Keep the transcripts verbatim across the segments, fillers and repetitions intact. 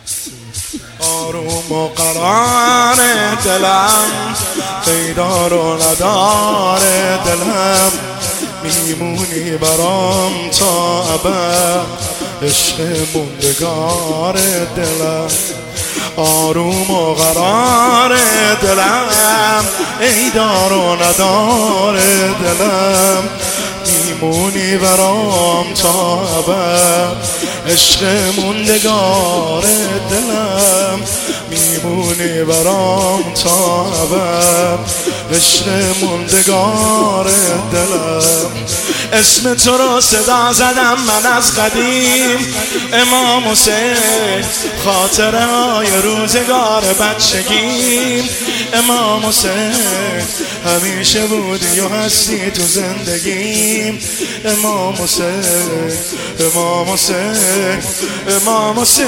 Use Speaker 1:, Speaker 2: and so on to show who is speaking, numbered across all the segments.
Speaker 1: آروم و قرار دلم پیدا رو نداره دلم، میمونی برام تا ابد عشق موندگار دلم. آروم و قرار دلم ای دار و ندار دلم، میمونی برام تا ابد عشق موندگار دلم، میمونی برام تا ابد عشق موندگار دلم. اسم تو رو صدا زدم من از قدیم امام حسین، خاطره های روزگار بچگیم امام حسین، همیشه بودی و هستی تو زندگیم امام حسین، امام حسین، امام حسین.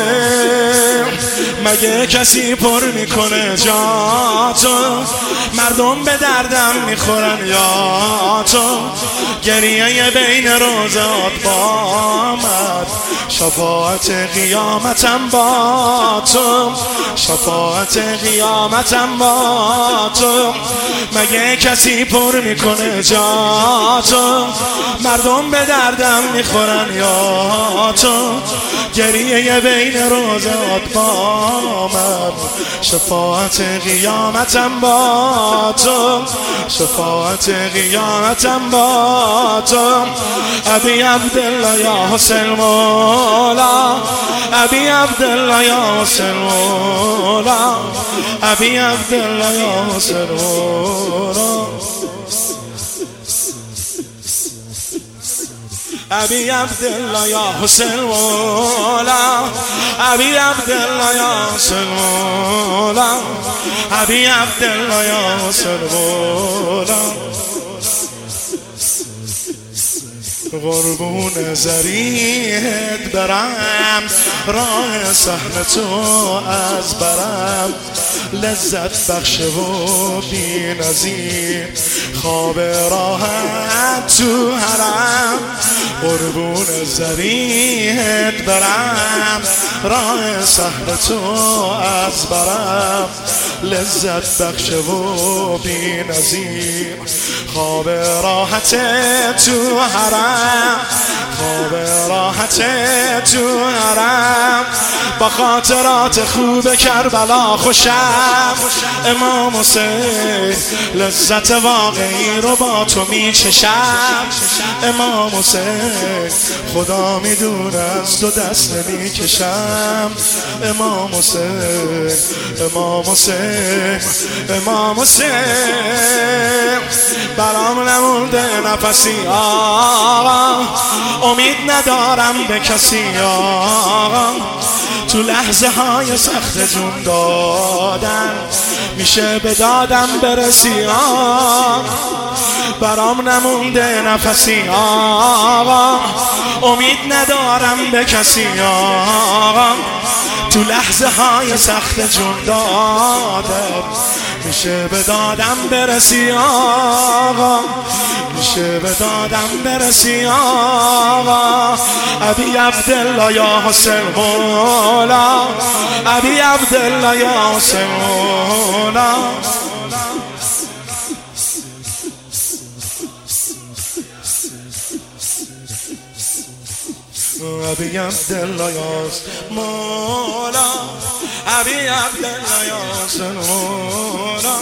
Speaker 1: مگه کسی پر میکنه جا تو، مردم به دردم میخورن یا تو، گریه بین روزات با آمد شفاعت قیامتم با تو، شفاعت قیامتم با تو. مگه کسی پر میکنه جا تو، مردم به دردم میخورن یا تو، گریه بین روزات با آمد شفاعت قیامتم با تو، شفاعت قیامتم با تو. ابی عبدالله یا حسین مولا، ابی عبدالله یا حسین مولا، ابی عبدالله یا حسین مولا، ابی عبدالله یا حسین مولا، ابی عبدالله یا حسین مولا، ابی عبدالله یا حسین مولا. قربون زریحت برم راه صحن تو از برم، لذت بخش و بی نظیر خواب راحت تو حرم. قربون زریحت برم راه صحن تو از برم، لذت بخش و بی نظیر خواب راحت تو حرم، خواب راحت تو حرم. با خاطرات خوب کربلا خوشم امام حسین، لذت واقعی رو با تو میچشم امام حسین، خدا میدونه از تو دست نمیکشم امام حسین، امام حسین، امام حسین. برام نمونده نفسی آقا، امید ندارم به کسی آقا، تو لحظه های سخت جون دادن میشه به دادم برسی آقا. برام نمونده نفسی آقا، امید ندارم به کسی آقا، تو لحظه های سخت جون دادم میشه به دادم برسی آقا، میشه به دادم برسی آقا. ابی عبدالله یا حسین مولا، ابی عبدالله یا حسین مولا، ابی عبدالله یا مولا، ابی عبدالله یا حسین مولا.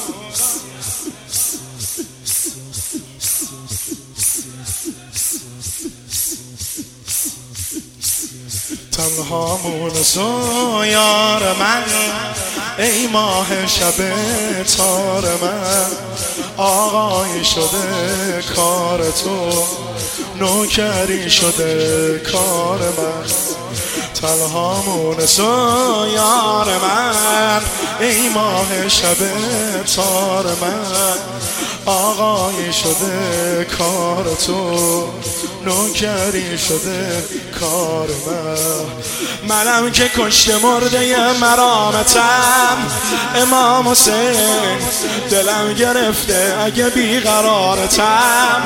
Speaker 1: تنها مونس و یار من ای ماه شب تار من، آقای شده کار تو، نوکری شده کار من. تنها مونس و یار من ای ماه شب تار من، آقای شده کار تو، نوکری شده کار من. منم که کشت مرده مرامتم امام حسین، دلم گرفته اگه بیقرارتم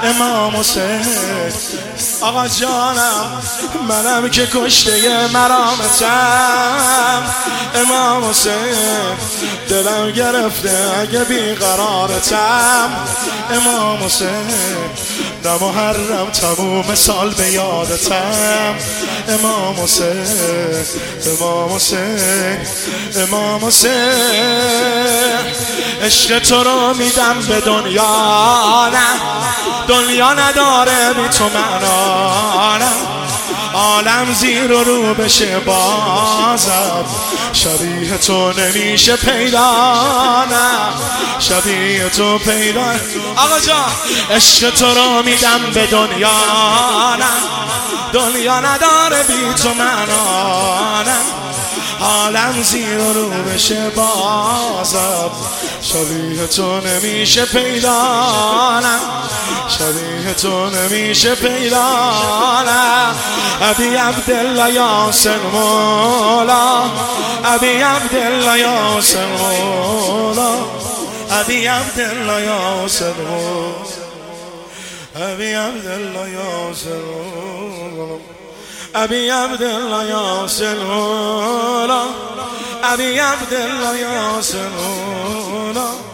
Speaker 1: امام حسین. آقا جانم منم که کشته مرامتم، امام حسین دلم گرفته اگه بیقرارتم، امام حسین نه محرم تموم سال به یادتم، امام حسین امام حسین امام حسین. عشق تو رو میدم به دنیا، نه دنیا نداره بی تو معنا، نه عالم زیر و رو بشه بازم، شبیه تو نمیشه پیدا، نه شبیه تو پیدا. آقا جان عشق تو رو میدم به دنیا، نه دنیا نداره بی تو معنا، نه عالم زیر و رو بشه بازم، شبیه تو نمیشه پیدا، نه شبیه تو نمیشه پیدا، نه ابی عبدالله یاسر مولا، ابی عبدالله یاسر مولا، ابی عبدالله یاسر مولا، ابی عبدالله یاسر مولا، ابی عبدالله یاسر مولا، ابی عبدالله یاسر مولا.